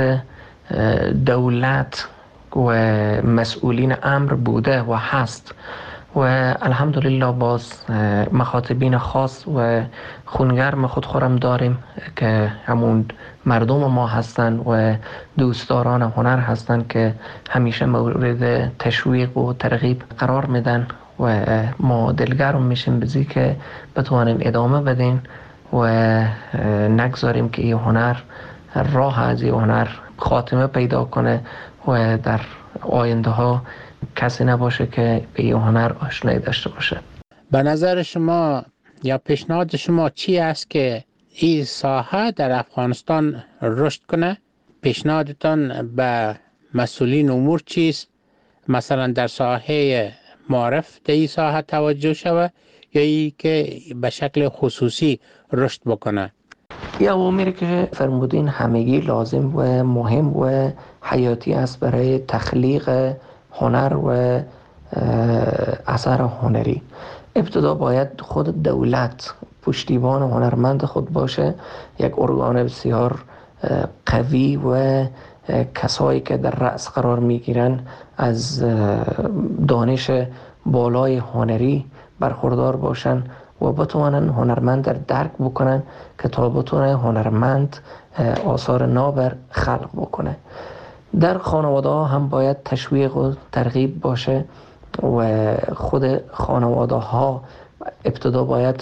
دولت و مسئولین امر بوده و هست و الحمدلله باز مخاطبین خاص و خونگرم خودخورم داریم که همون مردم ما هستن و دوستداران هنر هستن که همیشه مورد تشویق و ترغیب قرار میدن و ما دلگرم میشیم بزی که بتوانیم ادامه بدیم و نگذاریم که این هنر راه از این هنر خاتمه پیدا کنه و در آینده ها کسی نباشه که به این هنر آشنایی داشته باشه. به نظر شما یا پیشنهاد شما چی است که این ساحه در افغانستان رشد کنه؟ پیشنهادتان به مسئولین امور چیست؟ مثلا در ساحه معرف در این ساحه توجه شود یا ای که به شکل خصوصی رشد بکنه؟ یا اوامری که فرمودین همگی لازم و مهم و حیاتی است برای تخلیق هنر و اثر هنری. ابتدا باید خود دولت پشتیبان هنرمند خود باشه، یک ارگان بسیار قوی و کسایی که در رأس قرار میگیرن از دانش بالای هنری برخوردار باشن و بتوانن هنرمند در درک بکنن که تا بتونه هنرمند آثار نابر خلق بکنه. در خانواده ها هم باید تشویق و ترغیب باشه و خود خانواده ها ابتدا باید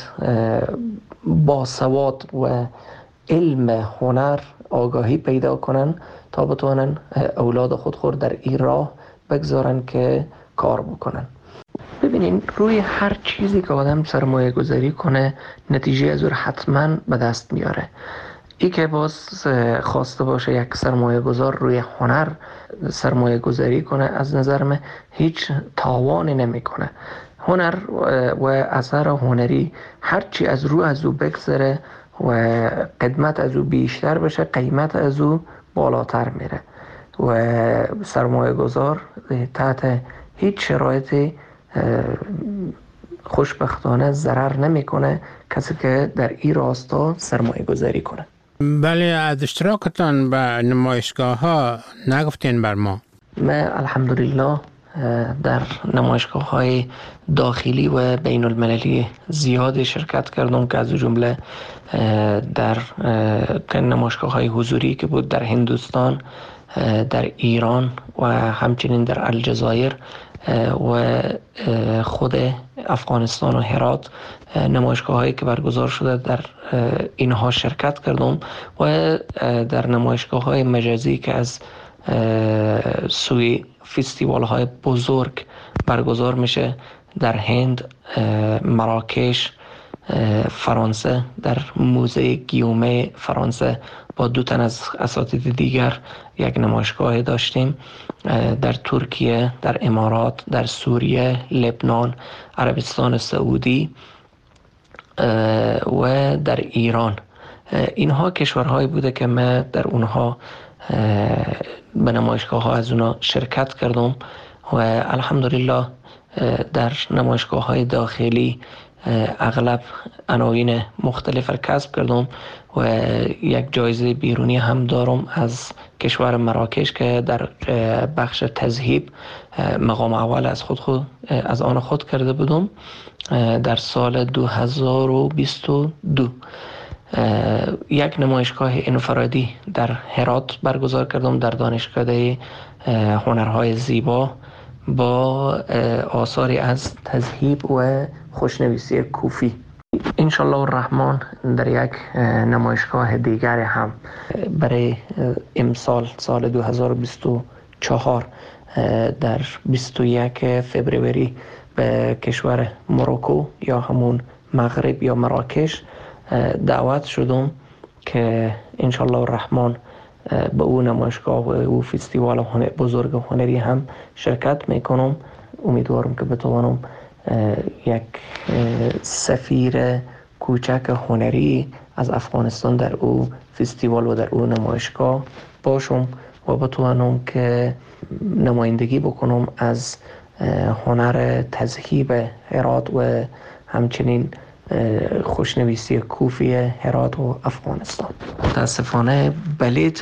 باسواد و علم هنر آگاهی پیدا کنن تا بتونن اولاد خودخور در این راه بگذارن که کار بکنن. ببینین روی هر چیزی که آدم سرمایه گذاری کنه نتیجه از اون حتما به دست میاره. ای که باز خواسته باشه یک سرمایه گذار روی هنر سرمایه گذاری کنه از نظر من هیچ تاوانی نمی کنه. هنر و اثر هنری هرچی از رو از او بگذره و قدمت از او بیشتر بشه قیمت از او بالاتر میره و سرمایه گذار تحت هیچ شرایطی خوشبختانه ضرر نمیکنه کسی که در این راستا سرمایه گذاری کنه. بله، از اشتراکتان به نمایشگاه ها نگفتین بر ما. من الحمدلله در نمایشگاه های داخلی و بین المللی زیادی شرکت کردم که از جمله در نمایشگاه های حضوری که بود در هندوستان، در ایران و همچنین در الجزایر و خود افغانستان و هرات، نمایشگاه هایی که برگزار شده در اینها شرکت کردم و در نمایشگاه های مجازی که از سوی فستیوال های بزرگ برگزار میشه در هند، مراکش، فرانسه، در موزه گیومه فرانسه با دو تن از اساتید دیگر یک نمایشگاه داشتیم، در ترکیه، در امارات، در سوریه، لبنان، عربستان سعودی و در ایران. اینها کشورهایی بوده که من در اونها به نمایشگاه ها از اونها شرکت کردم و الحمدلله در نمایشگاه های داخلی اغلب عناوین مختلف را کسب کردم و یک جایزه بیرونی هم دارم از کشور مراکش که در بخش تذهیب مقام اول از خود, خود از آن خود کرده بودم در سال دو هزار و بیست و دو. یک نمایشگاه انفرادی در هرات برگزار کردم در دانشکده هنرهای زیبا با آثاری از تذهیب و خوشنویسی کوفی. انشالله الرحمن در یک نمایشگاه دیگر هم برای امسال سال دو هزار و بیست و چهار در بیست و یک فوریه به کشور مروکو یا همون مغرب یا مراکش دعوت شدم که انشالله الرحمن به او نمایشگاه و او فستیوال بزرگ هنری هم شرکت میکنم. امیدوارم که بتوانم یک سفیر کوچک هنری از افغانستان در او فستیوال و در او نمایشگاه باشم و بتوانم که نمایندگی بکنم از هنر تذهیب هرات و همچنین خوشنویسی کوفی هرات و افغانستان. متاسفانه بلیت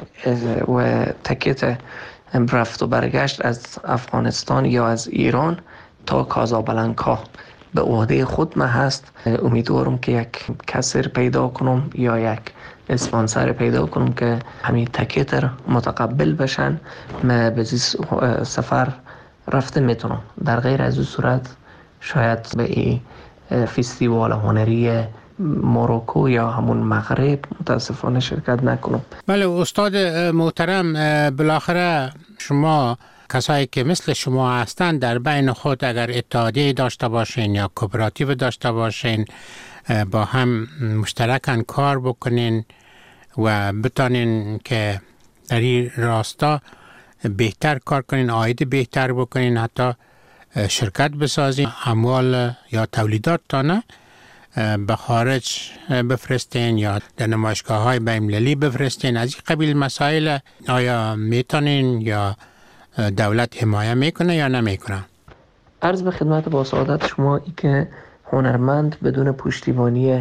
و تکت رفت و برگشت از افغانستان یا از ایران تا کازابلانکا به عهده خود من هست. امیدوارم که یک کسر پیدا کنم یا یک اسپانسر پیدا کنم که همین تکت متقبل بشن من به سفر رفته میتونم. در غیر از این صورت شاید به این فستیوال هنری مروکو یا همون مغرب متاسفانه شرکت نکنم. بله استاد محترم، بالاخره شما کسایی که مثل شما هستند در بین خود اگر اتحادیه داشته باشین یا کوپراتیو داشته باشین، با هم مشترکاً کار بکنین و بتانین که در این راستا بهتر کار کنین، عاید بهتر بکنین، حتی شرکت بسازین، اموال یا تولیدات تانه به خارج بفرستین یا در نمایشگاه های بین المللی بفرستین. از این قبیل مسائل آیا میتونین یا دولت حمایه میکنه یا نمیکنه؟ عرض به خدمت با سعادت شما ای که هنرمند بدون پشتیبانی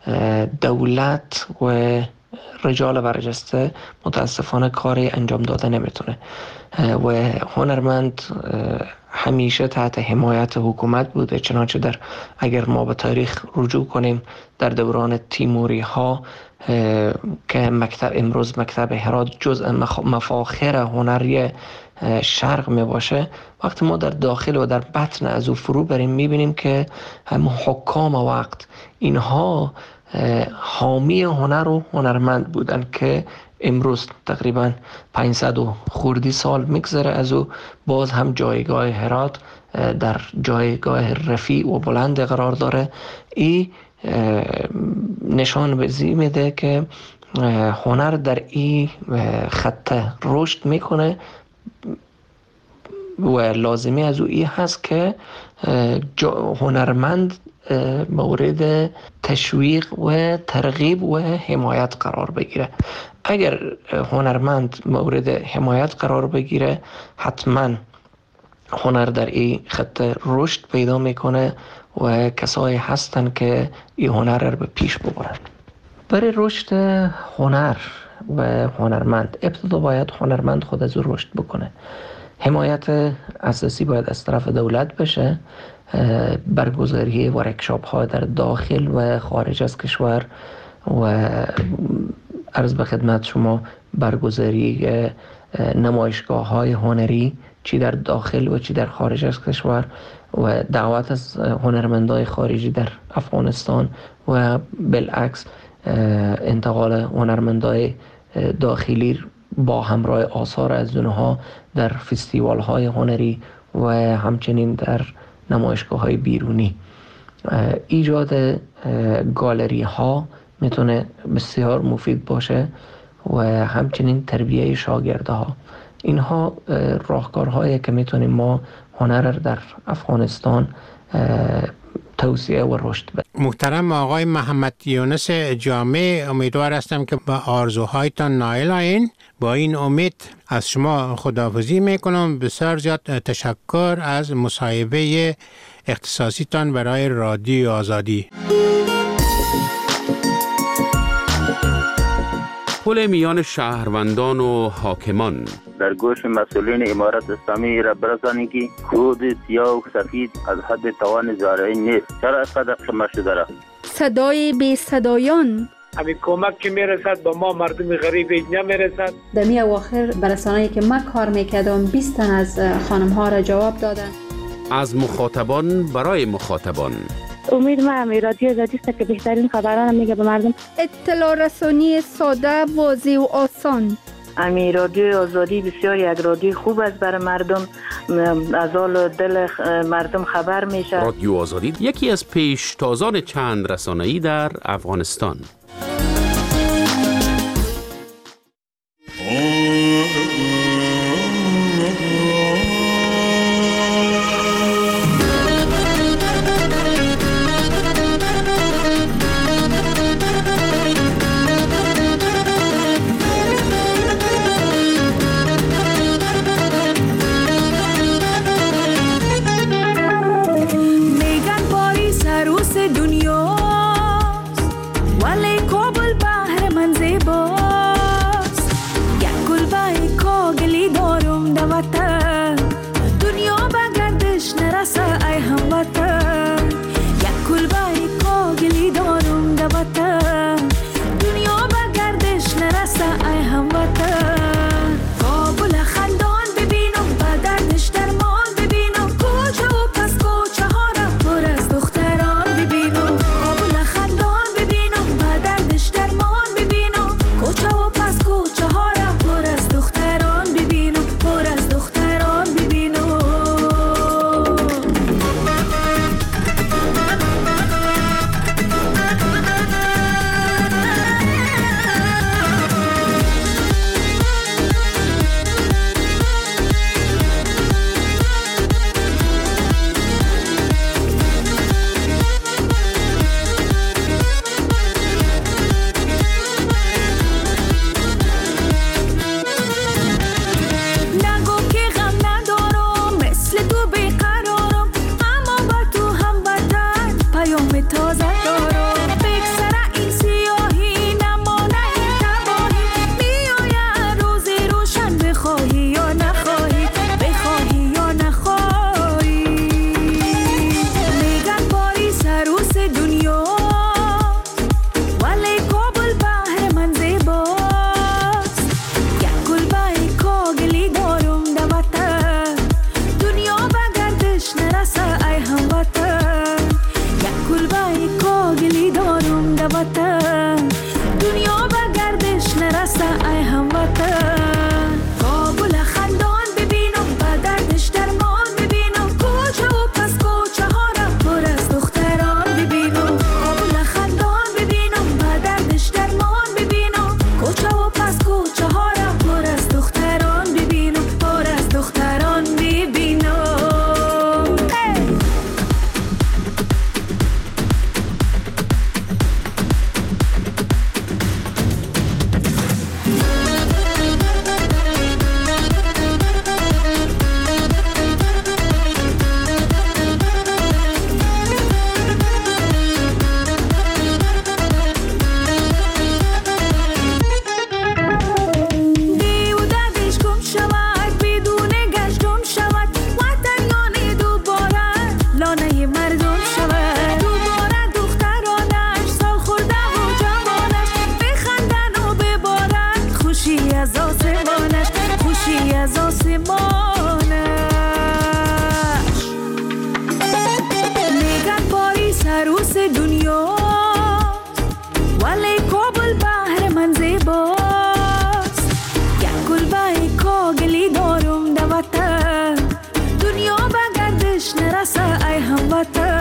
دولت و رجال برجسته متاسفانه کاری انجام داده نمیتونه و هنرمند همیشه تحت حمایت حکومت بوده. چنانچه در اگر ما به تاریخ رجوع کنیم در دوران تیموری ها که مکتب امروز مکتب هرات جزء مفاخر هنری شرق می باشه، وقتی ما در داخل و در بطن از او فرو بریم میبینیم که هم حکام وقت اینها حامی هنر و هنرمند بودن که امروز تقریبا پانصد و خوردی سال میگذره از او باز هم جایگاه هرات در جایگاه رفیع و بلند قرار داره. این نشان بزی میده که هنر در این خط رشد میکنه و لازمی از او این هست که هنرمند مورد تشویق و ترغیب و حمایت قرار بگیره. اگر هنرمند مورد حمایت قرار بگیره حتما هنر در این خط رشد پیدا میکنه و کسایی هستن که این هنر رو به پیش ببرن. برای رشد هنر و هنرمند ابتدا باید هنرمند خود از او رشد بکنه. حمایت اساسی باید از طرف دولت بشه، برگزاری ورکشاپ ها در داخل و خارج از کشور و عرض به خدمت شما برگزاری نمایشگاه های هنری چی در داخل و چی در خارج از کشور و دعوت از هنرمندای خارجی در افغانستان و بالعکس انتقال هنرمندای داخلی با همراه آثار از اونها در فستیوال های هنری و همچنین در نمایشگاه های بیرونی. ایجاد گالری ها میتونه بسیار مفید باشه و همچنین تربیه شاگردها. اینها راهکارهایی که میتونیم ما هنر در افغانستان توسعه و رشد بدیم. محترم آقای محمد یونس جامع، امیدوار هستم که با آرزوهایتان نائل آیین. با این امید از شما خداحافظی میکنم. بسیار زیاد تشکر از مصاحبه اختصاصیتان برای رادیو آزادی. پل میان شهروندان و حاکمان. در گوش مسئولین امارت اسلامی را برسانید که خود سیاه و سفید از حد توان زارعی نیست. چرا اینقدر قمه شده را؟ صدای بی صدایان. همین کمک که میرسد با ما مردم غریب نمیرسد. در می اواخر برسانه‌ای که من کار میکردم بیست تن از خانم ها را جواب دادن. از مخاطبان برای مخاطبان. امید ما هم رادیو آزادی است که بهترین خبران میگه به مردم. اطلاع رسانی ساده، واضح و آسان. امی رادیو آزادی بسیار یک رادیو خوب است برای مردم، از حال دل مردم خبر میشه. رادیو آزادی یکی از پیشتازان چند رسانه‌ای در افغانستان. مردم شود. دوباره دخترانش سال خورده و جوانش بخندن و ببارن خوشی از آسمانش، خوشی از آسمانش. میگن پاریس عروس دنیا ولی کابل بحر من زیباست. یک کلبه کاغلی دارم در وطن، دنیا به گردش نرسه ای هموطن.